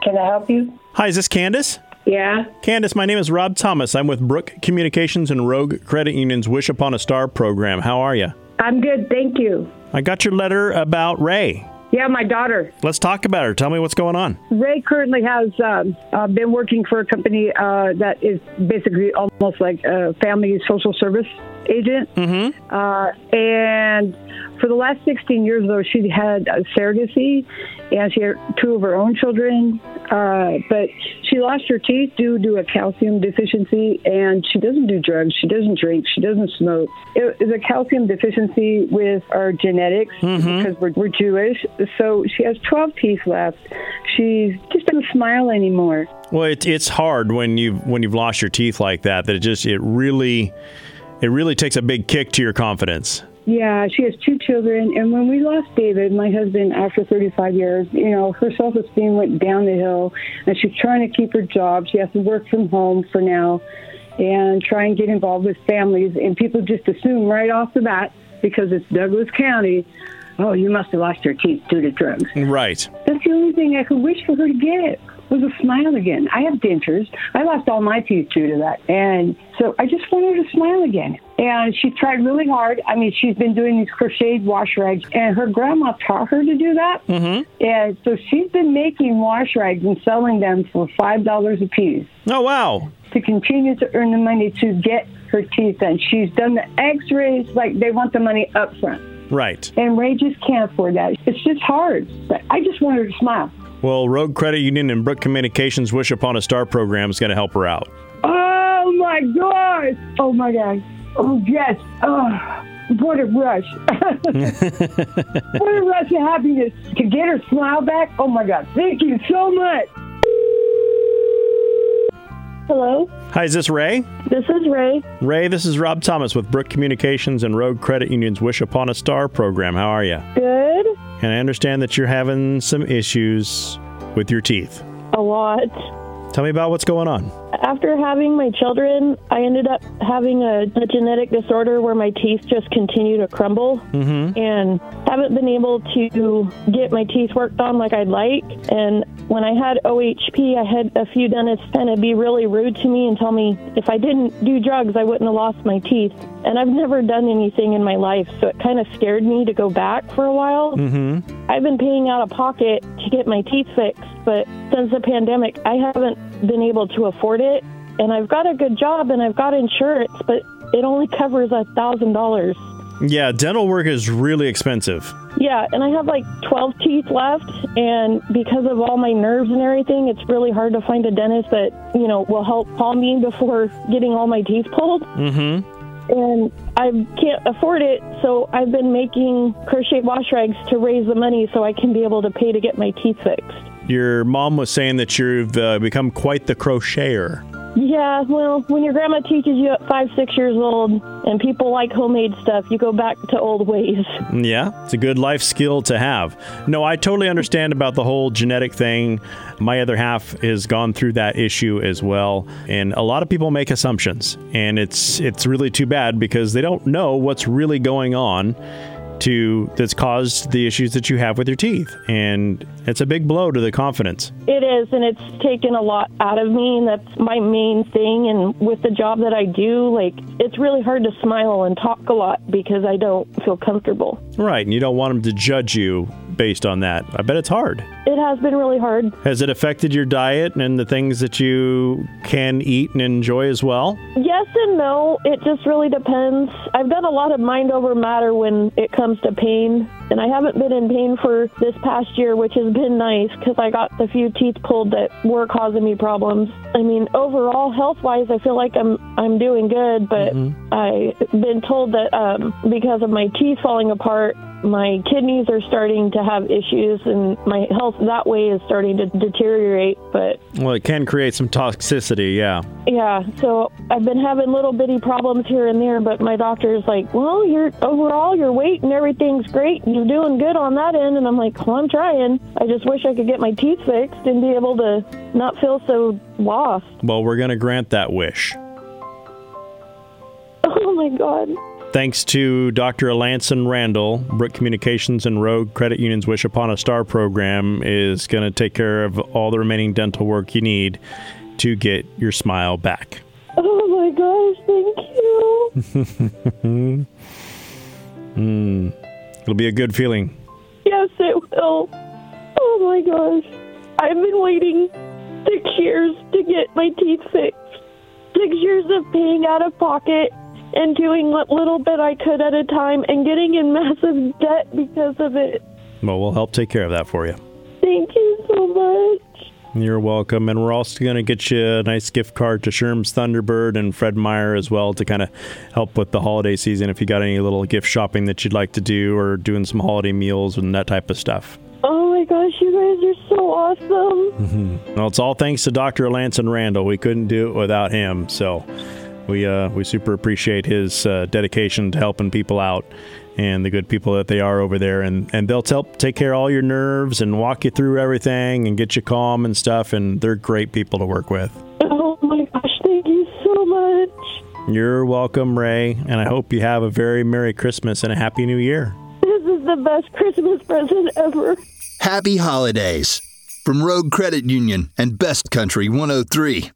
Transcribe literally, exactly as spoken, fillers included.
Can I help you? Hi, is this Candace? Yeah. Candace, my name is Rob Thomas. I'm with Brook Communications and Rogue Credit Union's Wish Upon a Star program. How are you? I'm good, thank you. I got your letter about Ray. Yeah, my daughter. Let's talk about her. Tell me what's going on. Ray currently has um, uh, been working for a company uh, that is basically almost like a family social service agent. Mm-hmm. Uh, and for the last sixteen years, though, she had uh, surrogacy, and she had two of her own children. Uh, but she lost her teeth due to a calcium deficiency, and she doesn't do drugs. She doesn't drink. She doesn't smoke. It is a calcium deficiency with our genetics Mm-hmm. because we're, we're Jewish. So she has twelve teeth left. She just doesn't smile anymore. Well, it, it's hard when you've when you've lost your teeth like that. That it just it really it really takes a big kick to your confidence. Yeah, she has two children, and when we lost David, my husband, after thirty-five years, you know, her self-esteem went down the hill, and she's trying to keep her job. She has to work from home for now and try and get involved with families, and people just assume right off the bat, because it's Douglas County, oh, you must have lost your teeth due to drugs. Right. That's the only thing I could wish for her to get was a smile again. I have dentures. I lost all my teeth due to that. And so I just want her to smile again. And she tried really hard. I mean, she's been doing these crocheted wash rags, and her grandma taught her to do that. Mm-hmm. And so she's been making wash rags and selling them for five dollars a piece Oh, wow. to continue to earn the money to get her teeth done. She's done the x-rays, like they want the money up front. Right. And Ray just can't afford that. It's just hard. But I just want her to smile. Well, Rogue Credit Union and Brook Communications Wish Upon a Star program is going to help her out. Oh, my God. Oh, my God. Oh, yes. Oh, what a rush. What a rush of happiness to get her smile back. Oh, my God. Thank you so much. Hello? Hi, is this Ray? This is Ray. Ray, this is Rob Thomas with Brook Communications and Rogue Credit Union's Wish Upon a Star program. How are you? Good. And I understand that you're having some issues with your teeth. A lot. Tell me about what's going on. After having my children, I ended up having a, a genetic disorder where my teeth just continue to crumble, Mm-hmm. and haven't been able to get my teeth worked on like I'd like. And when I had O H P, I had a few dentists kind of be really rude to me and tell me if I didn't do drugs, I wouldn't have lost my teeth. And I've never done anything in my life, so it kind of scared me to go back for a while. Mm-hmm. I've been paying out of pocket to get my teeth fixed, but since the pandemic, I haven't been able to afford it. And I've got a good job and I've got insurance, but it only covers a thousand dollars. Yeah, dental work is really expensive. Yeah, and I have like twelve teeth left, and because of all my nerves and everything, it's really hard to find a dentist that, you know, will help call me before getting all my teeth pulled. Mm-hmm. And I can't afford it, so I've been making crochet wash rags to raise the money so I can be able to pay to get my teeth fixed. Your mom was saying that you've uh, become quite the crocheter. Yeah, well, when your grandma teaches you at five, six years old, and people like homemade stuff, you go back to old ways. Yeah, it's a good life skill to have. No, I totally understand about the whole genetic thing. My other half has gone through that issue as well, and a lot of people make assumptions, and it's it's really too bad because they don't know what's really going on to that's caused the issues that you have with your teeth, and it's a big blow to the confidence. It is, and it's taken a lot out of me, and that's my main thing. And with the job that I do, like, it's really hard to smile and talk a lot because I don't feel comfortable. Right, and you don't want them to judge you based on that. I bet it's hard. It has been really hard. Has it affected your diet and the things that you can eat and enjoy as well? Yes and no. It just really depends. I've done a lot of mind over matter when it comes to pain, and I haven't been in pain for this past year, which has been nice because I got a few teeth pulled that were causing me problems. I mean, overall, health-wise, I feel like I'm I'm doing good, but Mm-hmm. I've been told that um, because of my teeth falling apart, my kidneys are starting to have issues, and my health that way is starting to deteriorate. But Well, it can create some toxicity, yeah. yeah, so I've been having little bitty problems here and there, but my doctor is like, well, you're overall, your weight and everything's great. You're doing good on that end. And I'm like, well, I'm trying. I just wish I could get my teeth fixed and be able to not feel so lost. Well, we're going to grant that wish. Oh, my God. Thanks to Doctor Alanson Randall, Brick Communications and Rogue Credit Union's Wish Upon a Star program is going to take care of all the remaining dental work you need to get your smile back. Oh my gosh, thank you. mm, it'll be a good feeling. Yes, it will. Oh my gosh. I've been waiting six years to get my teeth fixed. Six years of paying out of pocket and doing what little bit I could at a time and getting in massive debt because of it. Well, we'll help take care of that for you. Thank you so much. You're welcome. And we're also going to get you a nice gift card to Sherm's Thunderbird and Fred Meyer as well to kind of help with the holiday season if you got any little gift shopping that you'd like to do or doing some holiday meals and that type of stuff. Oh my gosh, you guys are so awesome. Mm-hmm. Well, it's all thanks to Doctor Alanson Randall. We couldn't do it without him. So we uh, we super appreciate his uh, dedication to helping people out and the good people that they are over there. And, and they'll help take care of all your nerves and walk you through everything and get you calm and stuff. And they're great people to work with. Oh my gosh, thank you so much. You're welcome, Ray. And I hope you have a very Merry Christmas and a Happy New Year. This is the best Christmas present ever. Happy holidays from Rogue Credit Union and Best Country one oh three.